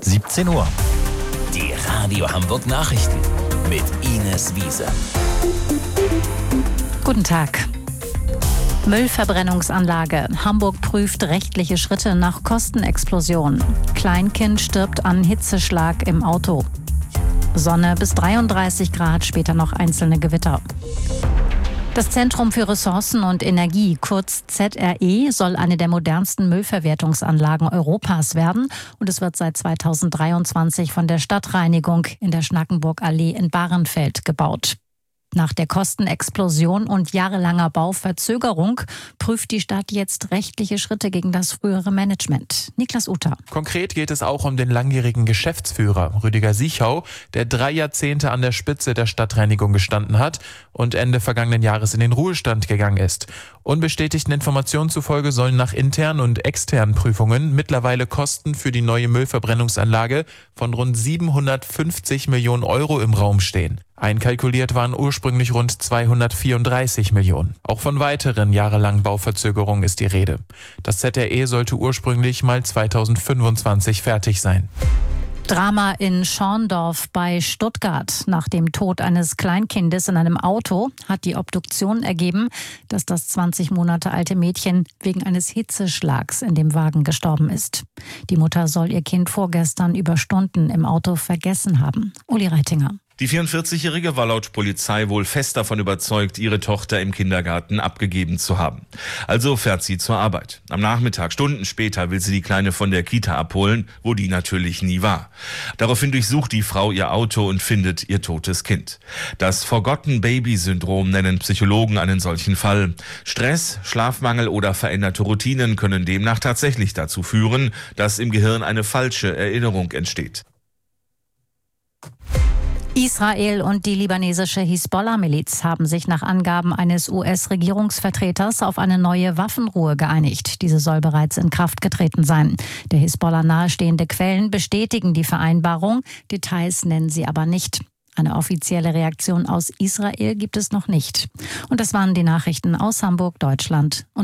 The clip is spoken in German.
17 Uhr. Die Radio Hamburg Nachrichten mit Ines Wiese. Guten Tag. Müllverbrennungsanlage. Hamburg prüft rechtliche Schritte nach Kostenexplosion. Kleinkind stirbt an Hitzeschlag im Auto. Sonne bis 33 Grad, später noch einzelne Gewitter. Das Zentrum für Ressourcen und Energie, kurz ZRE, soll eine der modernsten Müllverwertungsanlagen Europas werden. Und es wird seit 2023 von der Stadtreinigung in der Schnackenburgallee in Bahrenfeld gebaut. Nach der Kostenexplosion und jahrelanger Bauverzögerung prüft die Stadt jetzt rechtliche Schritte gegen das frühere Management. Niklas Uter. Konkret geht es auch um den langjährigen Geschäftsführer Rüdiger Siechau, der 3 Jahrzehnte an der Spitze der Stadtreinigung gestanden hat und Ende vergangenen Jahres in den Ruhestand gegangen ist. Unbestätigten Informationen zufolge sollen nach internen und externen Prüfungen mittlerweile Kosten für die neue Müllverbrennungsanlage von rund 750 Millionen Euro im Raum stehen. Einkalkuliert waren ursprünglich rund 234 Millionen. Auch von weiteren jahrelangen Bauverzögerungen ist die Rede. Das ZRE sollte ursprünglich mal 2025 fertig sein. Drama in Schorndorf bei Stuttgart. Nach dem Tod eines Kleinkindes in einem Auto hat die Obduktion ergeben, dass das 20 Monate alte Mädchen wegen eines Hitzeschlags in dem Wagen gestorben ist. Die Mutter soll ihr Kind vorgestern über Stunden im Auto vergessen haben. Uli Reitinger. Die 44-Jährige war laut Polizei wohl fest davon überzeugt, ihre Tochter im Kindergarten abgegeben zu haben. Also fährt sie zur Arbeit. Am Nachmittag, Stunden später, will sie die Kleine von der Kita abholen, wo die natürlich nie war. Daraufhin durchsucht die Frau ihr Auto und findet ihr totes Kind. Das Forgotten-Baby-Syndrom nennen Psychologen einen solchen Fall. Stress, Schlafmangel oder veränderte Routinen können demnach tatsächlich dazu führen, dass im Gehirn eine falsche Erinnerung entsteht. Israel und die libanesische Hisbollah-Miliz haben sich nach Angaben eines US-Regierungsvertreters auf eine neue Waffenruhe geeinigt. Diese soll bereits in Kraft getreten sein. Der Hisbollah nahestehende Quellen bestätigen die Vereinbarung, Details nennen sie aber nicht. Eine offizielle Reaktion aus Israel gibt es noch nicht. Und das waren die Nachrichten aus Hamburg, Deutschland und